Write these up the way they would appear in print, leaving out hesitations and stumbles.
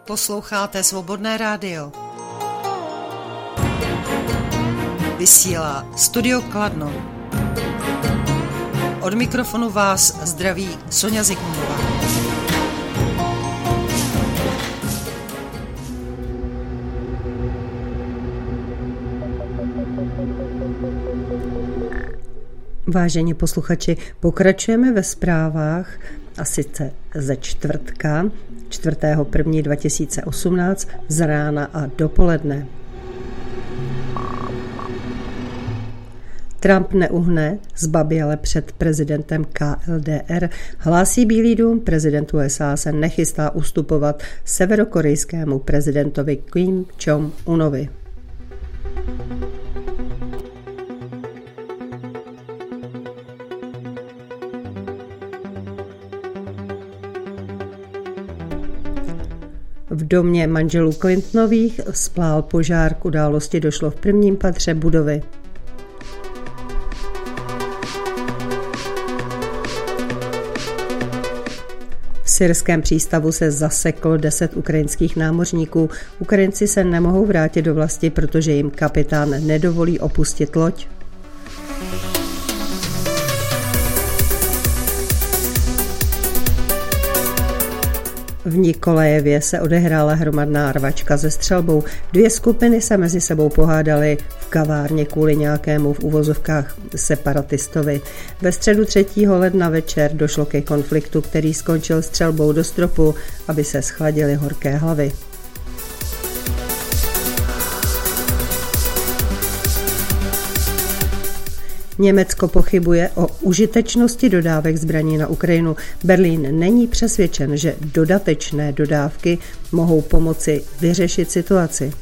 Posloucháte Svobodné rádio. Vysílá Studio Kladno. Od mikrofonu vás zdraví Sonja Zikmundová. Vážení posluchači, pokračujeme ve zprávách a sice ze čtvrtka, 4.1.2018 z rána a dopoledne. Trump neuhne, zbaběle před prezidentem KLDR, hlásí Bílý dům, prezident USA se nechystá ustupovat severokorejskému prezidentovi Kim Jong-unovi. V domě manželů Clintonových vzplál požár, k události došlo v prvním patře budovy. V syrském přístavu se zaseklo 10 ukrajinských námořníků. Ukrajinci se nemohou vrátit do vlasti, protože jim kapitán nedovolí opustit loď. V Nikolajevě se odehrála hromadná rvačka se střelbou. 2 skupiny se mezi sebou pohádaly v kavárně kvůli nějakému v uvozovkách separatistovi. Ve středu 3. ledna večer došlo ke konfliktu, který skončil střelbou do stropu, aby se schladily horké hlavy. Německo pochybuje o užitečnosti dodávek zbraní na Ukrajinu. Berlín není přesvědčen, že dodatečné dodávky mohou pomoci vyřešit situaci.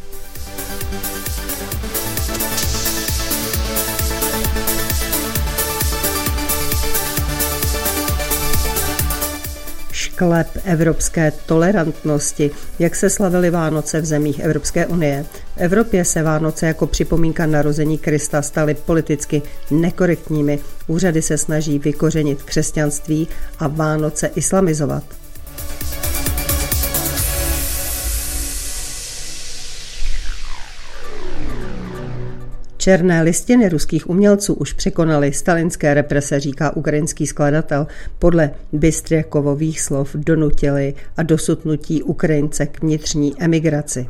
Šklep evropské tolerantnosti, jak se slavily Vánoce v zemích Evropské unie. V Evropě se Vánoce jako připomínka narození Krista staly politicky nekorektními. Úřady se snaží vykořenit křesťanství a Vánoce islamizovat. Černé listiny ruských umělců už překonaly stalinské represe, říká ukrajinský skladatel. Podle Bystriakovových slov donutili a dosud nutí Ukrajince k vnitřní emigraci.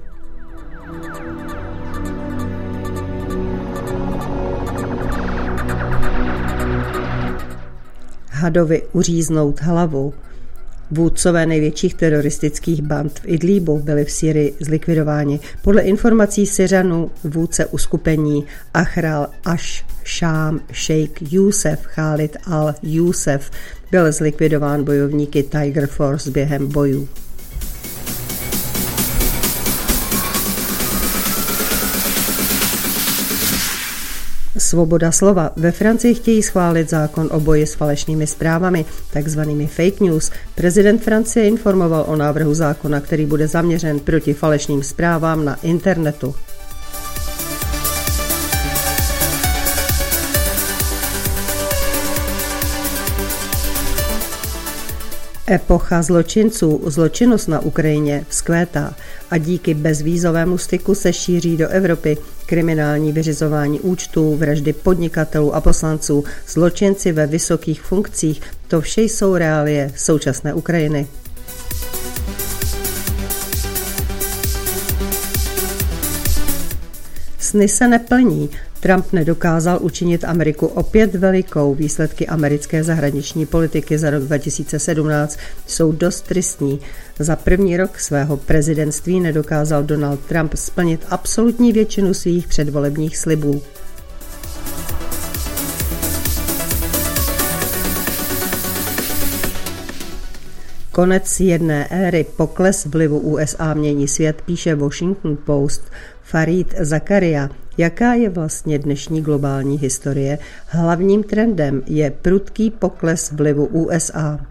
Hadovi uříznout hlavu. Vůdcové největších teroristických band v Idlíbu byli v Sýrii zlikvidováni. Podle informací Syřanů vůdce uskupení Ahral Ash-Sham Sheikh Youssef Khalid al-Youssef byl zlikvidován bojovníky Tiger Force během bojů. Svoboda slova. Ve Francii chtějí schválit zákon o boji s falešnými zprávami, takzvanými fake news. Prezident Francie informoval o návrhu zákona, který bude zaměřen proti falešným zprávám na internetu. Epocha zločinců, zločinnost na Ukrajině vzkvétá a díky bezvízovému styku se šíří do Evropy. Kriminální vyřizování účtů, vraždy podnikatelů a poslanců, zločinci ve vysokých funkcích, to vše jsou reálie současné Ukrajiny. Sny se neplní. Trump nedokázal učinit Ameriku opět velikou. Výsledky americké zahraniční politiky za rok 2017 jsou dost tristní. Za první rok svého prezidentství nedokázal Donald Trump splnit absolutní většinu svých předvolebních slibů. Konec jedné éry, pokles vlivu USA mění svět, píše Washington Post. Farid Zakaria. Jaká je vlastně dnešní globální historie? Hlavním trendem je prudký pokles vlivu USA.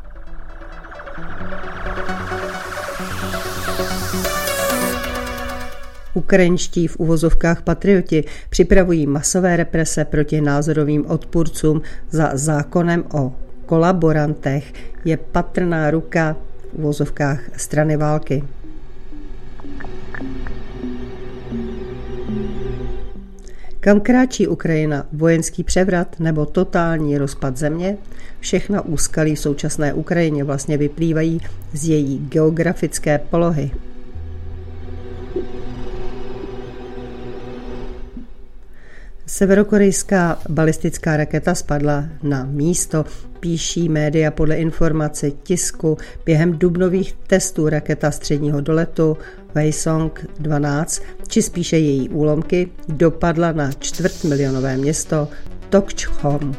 Ukrajinští v uvozovkách patrioti připravují masové represe proti názorovým odpůrcům. Za zákonem o kolaborantech je patrná ruka v uvozovkách strany války. Kam kráčí Ukrajina? Vojenský převrat nebo totální rozpad země? Všechna úskalí v současné Ukrajině vlastně vyplývají z její geografické polohy. Severokorejská balistická raketa spadla na místo, píší média podle informace tisku. Během dubnových testů raketa středního doletu Hwasong-12, či spíše její úlomky, dopadla na čtvrtmilionové město Tokchom.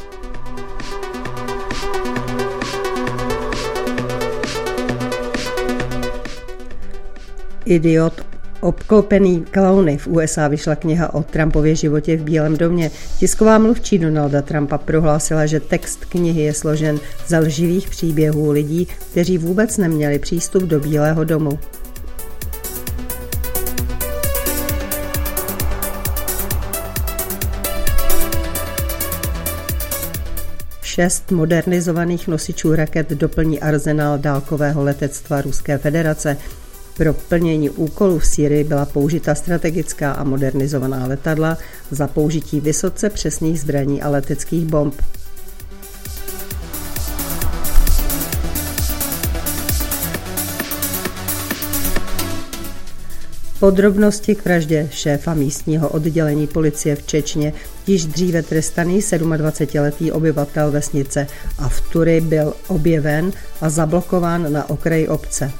Idiot obklopený klauny. V USA vyšla kniha o Trumpově životě v Bílém domě. Tisková mluvčí Donalda Trumpa prohlásila, že text knihy je složen z lživých příběhů lidí, kteří vůbec neměli přístup do Bílého domu. Šest modernizovaných nosičů raket doplní arzenál dálkového letectva Ruské federace. Pro plnění úkolů v Sýrii byla použita strategická a modernizovaná letadla za použití vysoce přesných zbraní a leteckých bomb. Podrobnosti k vraždě šéfa místního oddělení policie v Čečně, již dříve trestaný 27letý obyvatel vesnice Avtury byl objeven a zablokován na okraji obce.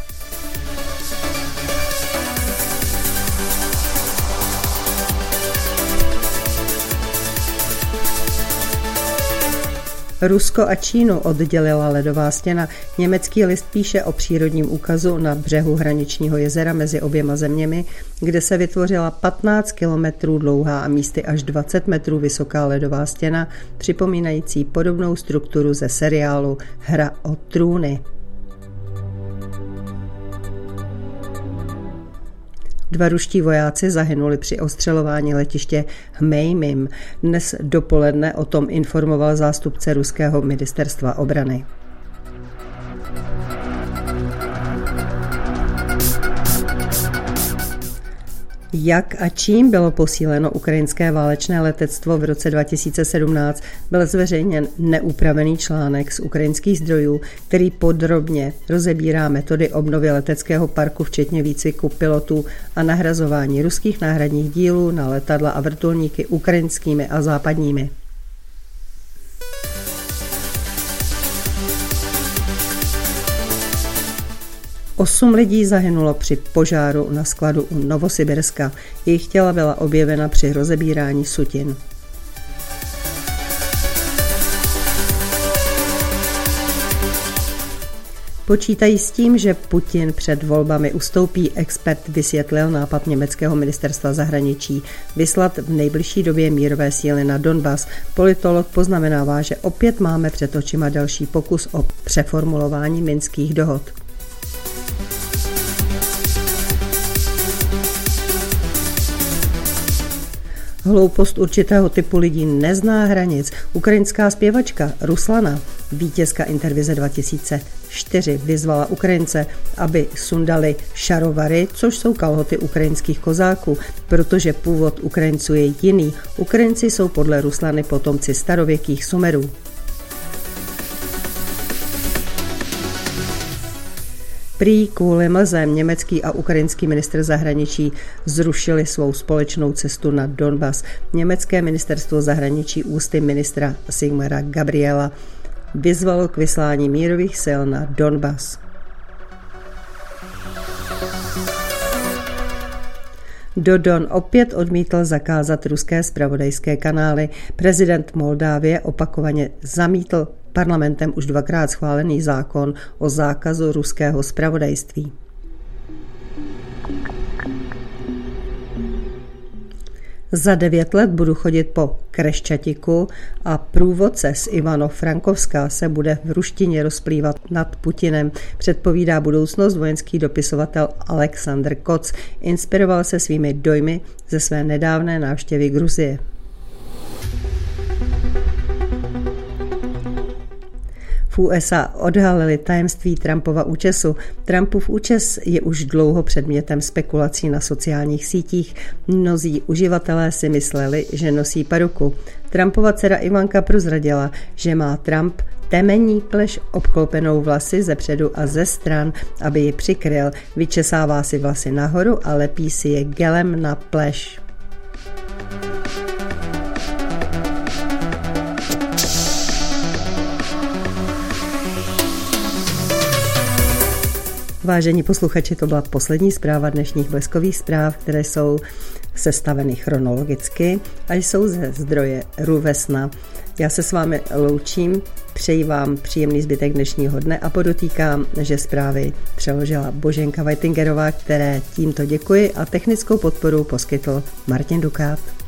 Rusko a Čínu oddělila ledová stěna. Německý list píše o přírodním úkazu na břehu hraničního jezera mezi oběma zeměmi, kde se vytvořila 15 kilometrů dlouhá a místy až 20 metrů vysoká ledová stěna, připomínající podobnou strukturu ze seriálu Hra o trůny. Dva ruští vojáci zahynuli při ostřelování letiště Hmejmim. Dnes dopoledne o tom informoval zástupce ruského ministerstva obrany. Jak a čím bylo posíleno ukrajinské válečné letectvo v roce 2017, byl zveřejněn neupravený článek z ukrajinských zdrojů, který podrobně rozebírá metody obnovy leteckého parku, včetně výcviku pilotů a nahrazování ruských náhradních dílů na letadla a vrtulníky ukrajinskými a západními. Osm lidí zahynulo při požáru na skladu u Novosibirska. Jejich těla byla objevena při rozebírání sutin. Počítají s tím, že Putin před volbami ustoupí. Expert vysvětlil nápad německého ministerstva zahraničí vyslat v nejbližší době mírové síly na Donbas. Politolog poznamenává, že opět máme před očima další pokus o přeformulování minských dohod. Hloupost určitého typu lidí nezná hranic. Ukrajinská zpěvačka Ruslana, vítězka Intervize 2004, vyzvala Ukrajince, aby sundali šarovary, což jsou kalhoty ukrajinských kozáků, protože původ Ukrajinců je jiný. Ukrajinci jsou podle Ruslany potomci starověkých Sumerů. Prý kvůli mlzem německý a ukrajinský ministr zahraničí zrušili svou společnou cestu na Donbas. Německé ministerstvo zahraničí ústy ministra Sigmara Gabriela vyzvalo k vyslání mírových sil na Donbas. Dodon opět odmítl zakázat ruské zpravodajské kanály. Prezident Moldávie opakovaně zamítl parlamentem už dvakrát schválený zákon o zákazu ruského zpravodajství. Za 9 let budu chodit po Kreščatiku a průvodce z Ivano-Frankovska se bude v ruštině rozplývat nad Putinem, předpovídá budoucnost vojenský dopisovatel Alexandr Koc. Inspiroval se svými dojmy ze své nedávné návštěvy Gruzie. V USA odhalili tajemství Trumpova účesu. Trumpův účes je už dlouho předmětem spekulací na sociálních sítích. Mnozí uživatelé si mysleli, že nosí peruku. Trumpova dcera Ivanka prozradila, že má Trump temenní pleš obklopenou vlasy ze předu a ze stran, aby ji přikryl. Vyčesává si vlasy nahoru a lepí si je gelem na pleš. Vážení posluchači, to byla poslední zpráva dnešních Bleskových zpráv, které jsou sestaveny chronologicky a jsou ze zdroje RUVESNA. Já se s vámi loučím, přeji vám příjemný zbytek dnešního dne a podotýkám, že zprávy přeložila Boženka Vajtingerová, které tímto děkuji, a technickou podporu poskytl Martin Dukát.